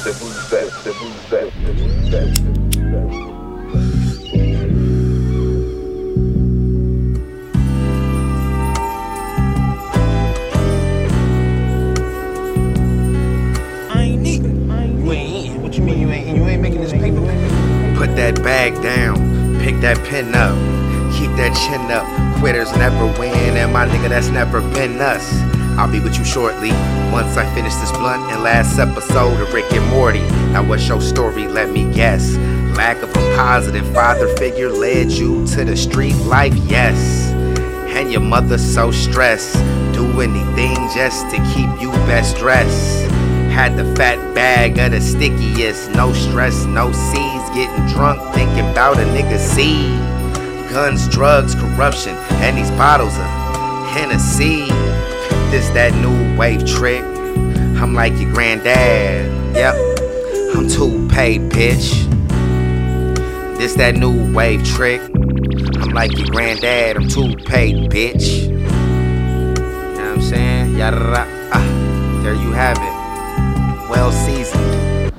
What you mean you ain't? You ain't making this paper, man? Put that bag down, pick that pen up, keep that chin up. Quitters never win, and my nigga, that's never been us. I'll be with you shortly, once I finish this blunt and last episode of Rick and Morty. Now what's your story, let me guess? Lack of a positive father figure led you to the street life, yes. And your mother so stressed, do anything just to keep you best dressed. Had the fat bag of the stickiest, no stress, no C's. Getting drunk, thinking about a nigga seed. Guns, drugs, corruption, and these bottles of Hennessy. This that new wave trick. I'm like your granddad, yep. I'm too paid, bitch. This that new wave trick. I'm like your granddad, I'm too paid, bitch. You know what I'm saying? Yada, there you have it. Well seasoned.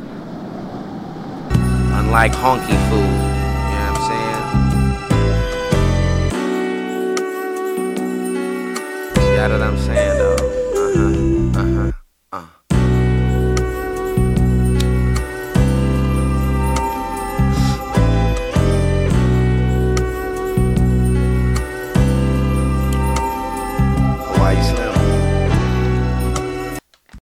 Unlike honky food. You know what I'm saying? You know what I'm saying?